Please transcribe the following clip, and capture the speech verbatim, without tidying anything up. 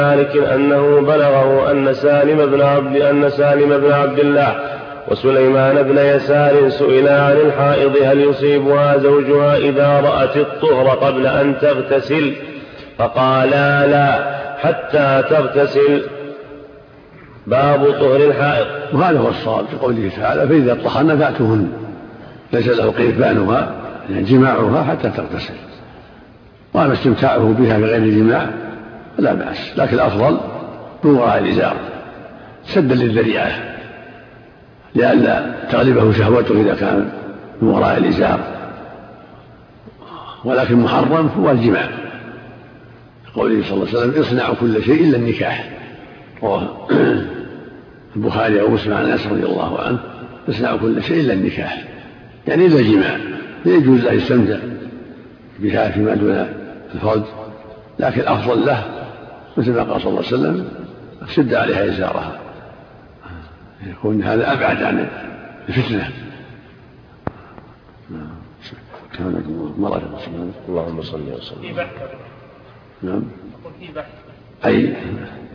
مالك أنه بلغه أن سالم بن عبد أن سالم بن عبد الله وسليمان بن يسار سئلا عن الحائض هل يصيبها زوجها إذا رأت الطهر قبل أن تغتسل فقالا لا حتى تغتسل. باب طهر الحائض. وهذا هو الصواب في قوله تعالى فإذا طهرن فأتوهن ليس له قيثبانها يعني جماعها حتى تغتسل، وأما استمتاعه بها بغير جماع لا بأس، لكن الأفضل من وراء الإزار سدا للذريعة لئلا تغلبه شهوته إذا كان من وراء الإزار، ولكن محرم هو الجماع قوله صلى الله عليه وسلم اصنعوا كل شيء إلا النكاح، رواه البخاري ومسلم عن أنس رضي الله عنه اصنعوا كل شيء إلا النكاح يعني إلا الجماع، لا يجوز له يستمتع بها فيما دون الفرج، لكن الأفضل له مثل ما قال صلى الله عليه وسلم شد عليها إزارها يكون هذا أبعد عن الفتنة. اللهم صل وسلم. نعم. أي